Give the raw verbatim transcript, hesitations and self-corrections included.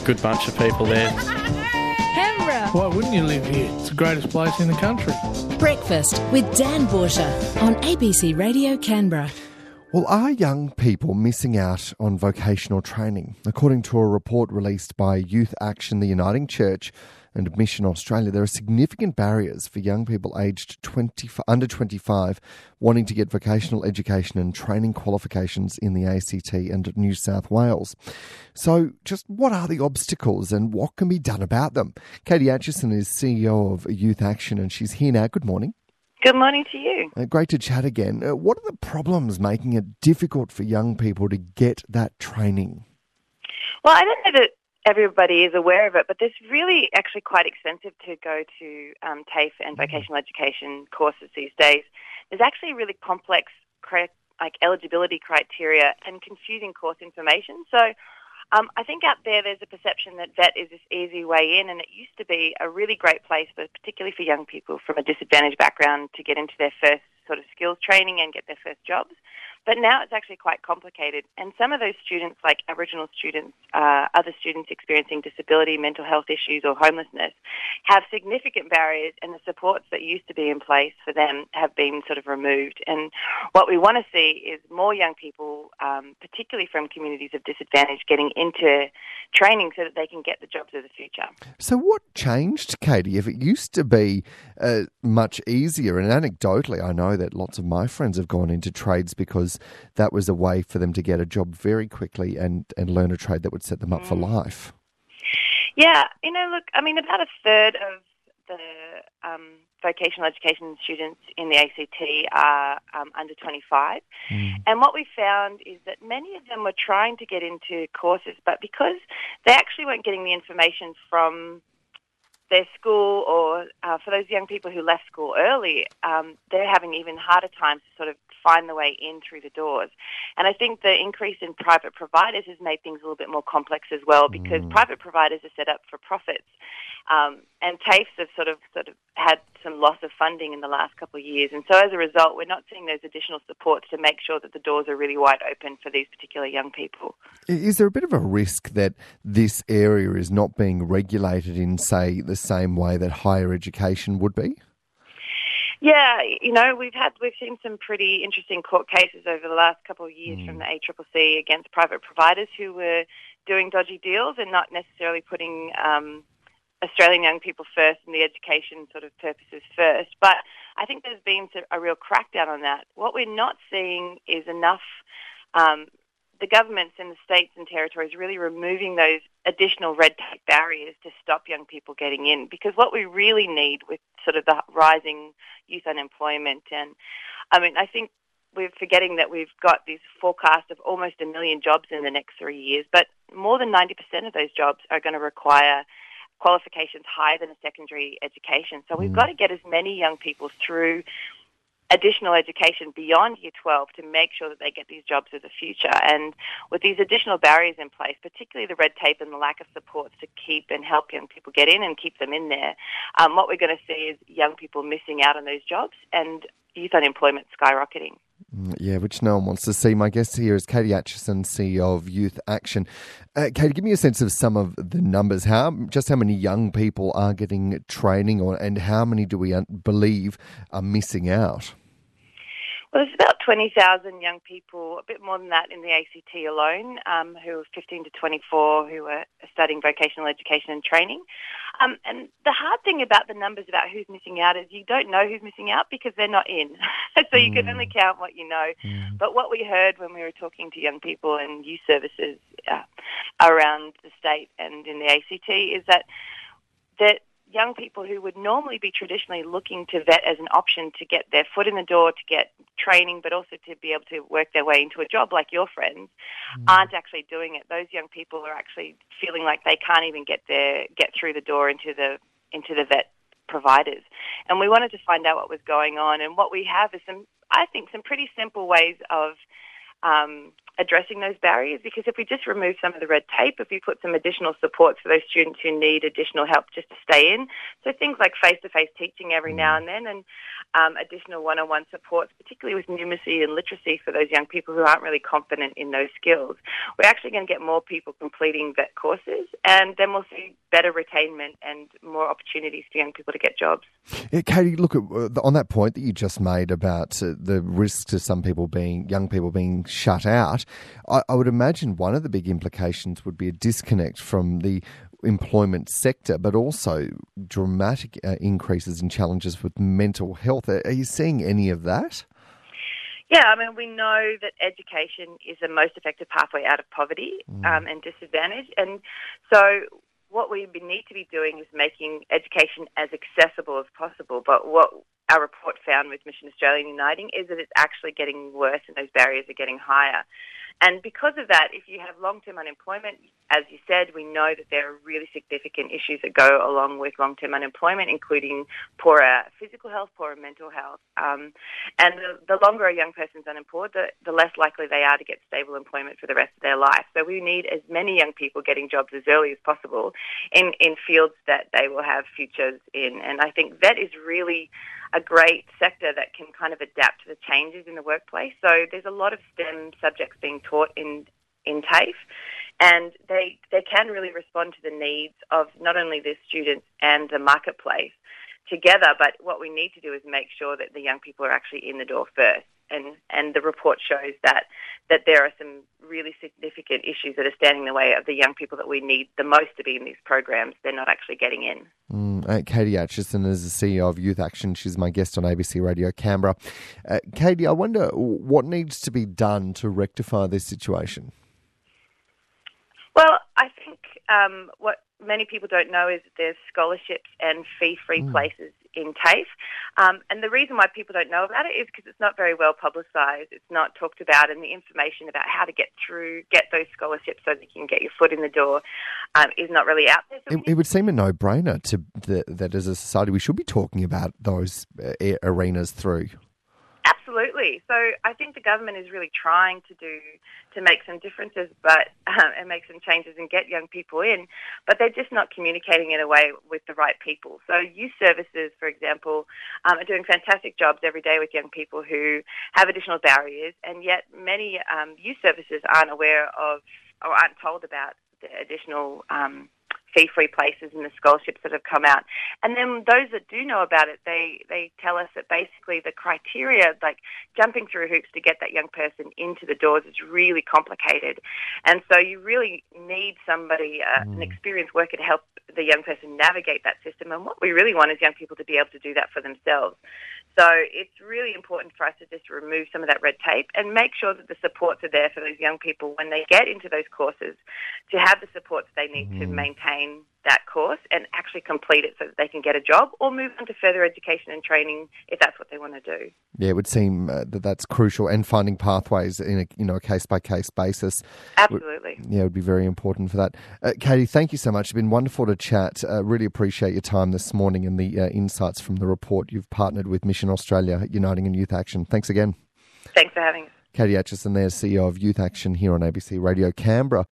good bunch of people there. Canberra. Why wouldn't you live here? It's the greatest place in the country. Breakfast with Dan Borsha on A B C Radio Canberra. Well, are young people missing out on vocational training? According to a report released by Youth Action, the Uniting Church and Mission Australia, there are significant barriers for young people aged twenty, under twenty-five wanting to get vocational education and training qualifications in the A C T and New South Wales. So just what are the obstacles and what can be done about them? Katie Atchison is C E O of Youth Action and she's here now. Good morning. Good morning to you. Uh, great to chat again. Uh, what are the problems making it difficult for young people to get that training? Well, I don't know that everybody is aware of it, but it's really actually quite expensive to go to um, TAFE and vocational education courses these days. There's actually really complex like eligibility criteria and confusing course information. So um, I think out there there's a perception that V E T is this easy way in, and it used to be a really great place, for, particularly for young people from a disadvantaged background, to get into their first sort of skills training and get their first jobs. But now it's actually quite complicated. And some of those students, like Aboriginal students, uh, other students experiencing disability, mental health issues or homelessness, have significant barriers, and the supports that used to be in place for them have been sort of removed. And what we want to see is more young people, um, particularly from communities of disadvantage, getting into training so that they can get the jobs of the future. So what changed, Katie? If it used to be uh, much easier, and anecdotally I know that lots of my friends have gone into trades because that was a way for them to get a job very quickly and, and learn a trade that would set them up mm. for life. Yeah, you know, look, I mean, about a third of the um, vocational education students in the A C T are um, under twenty-five. Mm. And what we found is that many of them were trying to get into courses, but because they actually weren't getting the information from their school, or uh, for those young people who left school early, um, they're having even harder times to sort of find the way in through the doors. And I think the increase in private providers has made things a little bit more complex as well, because mm. private providers are set up for profits. Um, and TAFEs have sort of sort of had some loss of funding in the last couple of years. And so as a result, we're not seeing those additional supports to make sure that the doors are really wide open for these particular young people. Is there a bit of a risk that this area is not being regulated in, say, the same way that higher education would be? Yeah, you know, we've had we've seen some pretty interesting court cases over the last couple of years mm. from the A C C C against private providers who were doing dodgy deals and not necessarily putting um, Australian young people first and the education sort of purposes first. But I think there's been a real crackdown on that. What we're not seeing is enough, um, the governments in the states and territories really removing those additional red tape barriers to stop young people getting in. Because what we really need with sort of the rising youth unemployment, and I mean, I think we're forgetting that we've got this forecast of almost a million jobs in the next three years, but more than ninety percent of those jobs are going to require qualifications higher than a secondary education. So we've got to get as many young people through additional education beyond year twelve to make sure that they get these jobs of the future. And with these additional barriers in place, particularly the red tape and the lack of supports to keep and help young people get in and keep them in there, um, what we're going to see is young people missing out on those jobs and youth unemployment skyrocketing. Yeah, which no one wants to see. My guest here is Katie Atchison, C E O of Youth Action. Uh, Katie, give me a sense of some of the numbers. How just how many young people are getting training, or and how many do we believe are missing out? Well, there's about twenty thousand young people, a bit more than that in the A C T alone, um, who are fifteen to twenty-four, who are studying vocational education and training. Um, and the hard thing about the numbers about who's missing out is you don't know who's missing out because they're not in. so you mm. can only count what you know. Mm. But what we heard when we were talking to young people and youth services uh, around the state and in the A C T is that that young people who would normally be traditionally looking to V E T as an option to get their foot in the door, to get training, but also to be able to work their way into a job like your friends, mm. aren't actually doing it. Those young people are actually feeling like they can't even get their get through the door into the into the V E T providers. And we wanted to find out what was going on. And what we have is some, I think, some pretty simple ways of um, addressing those barriers, because if we just remove some of the red tape, if we put some additional supports for those students who need additional help just to stay in, so things like face-to-face teaching every now and then, and um, additional one-on-one supports, particularly with numeracy and literacy for those young people who aren't really confident in those skills, we're actually going to get more people completing vet courses, and then we'll see better retainment and more opportunities for young people to get jobs. Yeah, Katie, look, uh, on that point that you just made about uh, the risk to some people being, young people being shut out, I, I would imagine one of the big implications would be a disconnect from the employment sector, but also dramatic uh, increases in challenges with mental health. Are, are you seeing any of that? Yeah, I mean, we know that education is the most effective pathway out of poverty mm. um, and disadvantage. And so what we need to be doing is making education as accessible as possible. But what our report found with Mission Australia Uniting is that it's actually getting worse and those barriers are getting higher. And because of that, if you have long-term unemployment, as you said, we know that there are really significant issues that go along with long-term unemployment, including poorer physical health, poorer mental health. Um, and the, the longer a young person's unemployed, the, the less likely they are to get stable employment for the rest of their life. So we need as many young people getting jobs as early as possible in, in fields that they will have futures in. And I think that is really a great sector that can kind of adapt to the changes in the workplace. So there's a lot of STEM subjects being taught in, in TAFE, and they, they can really respond to the needs of not only the students and the marketplace together, but what we need to do is make sure that the young people are actually in the door first. And, and the report shows that, that there are some really significant issues that are standing in the way of the young people that we need the most to be in these programs. They're not actually getting in. Mm, uh, Katie Atchison is the C E O of Youth Action. She's my guest on A B C Radio Canberra. Uh, Katie, I wonder what needs to be done to rectify this situation? Well, I think um, what many people don't know is that there's scholarships and fee-free mm. places in TAFE. Um, and the reason why people don't know about it is because it's not very well publicised. It's not talked about, and the information about how to get through, get those scholarships so that you can get your foot in the door um, is not really out there. So it, it would seem a no-brainer to the, that as a society we should be talking about those uh, arenas through. Absolutely. So I think the government is really trying to do to make some differences, but um, and make some changes and get young people in, but they're just not communicating in a way with the right people. So youth services, for example, um, are doing fantastic jobs every day with young people who have additional barriers, and yet many um, youth services aren't aware of or aren't told about the additional um fee-free places and the scholarships that have come out. And then those that do know about it, they, they tell us that basically the criteria, like jumping through hoops to get that young person into the doors, is really complicated. And so you really need somebody, uh, mm. an experienced worker to help the young person navigate that system. And what we really want is young people to be able to do that for themselves. So it's really important for us to just remove some of that red tape and make sure that the supports are there for those young people when they get into those courses, to have the supports they need mm. to maintain that course and actually complete it so that they can get a job or move on to further education and training if that's what they want to do. Yeah, it would seem uh, that that's crucial, and finding pathways in a you know a case-by-case basis. Absolutely. Would, yeah, it would be very important for that. Uh, Katie, thank you so much. It's been wonderful to chat. Uh, really appreciate your time this morning and the uh, insights from the report. You've partnered with Mission Australia Uniting and Youth Action. Thanks again. Thanks for having us. Katie Atchison there, C E O of Youth Action here on A B C Radio Canberra.